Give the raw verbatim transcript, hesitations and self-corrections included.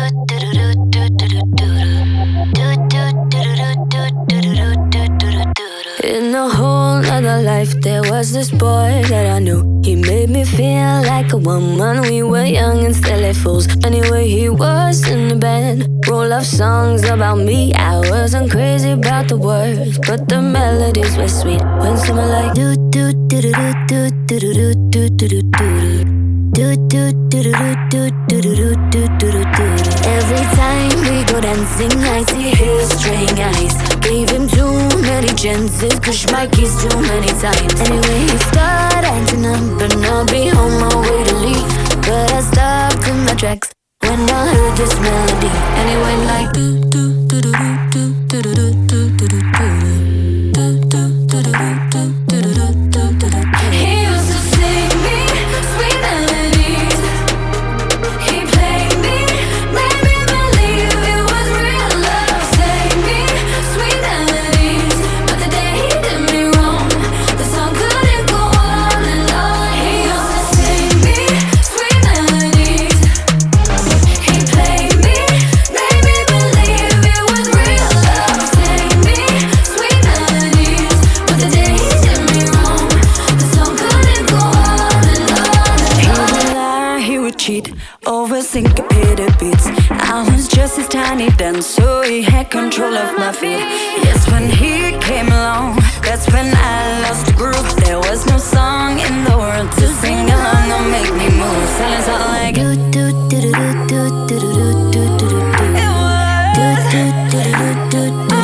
In a whole other life, there was this boy that I knew. He made me feel like a woman. We were young and silly fools. Anyway, he was in the band. Roll of songs about me. I wasn't crazy about the words, but the melodies were sweet. When someone like do do do do do do do do do do do. Do do do do do do do do do do do. Every time we go dancing, I see his straying eyes. Gave him too many chances, pushed my keys too many times. Anyway, he started acting up, and I'll be on my way to leave. But I stopped in my tracks when I heard this melody, and it went like do do do do do do do do do do do do. Over syncopated beats. I was just his tiny dance, so he had control of my feet. Yes, when he came along, that's when I lost the groove. There was no song in the world to sing along or make me move. Silence all like do do do do do do do do do do do do do do do do do.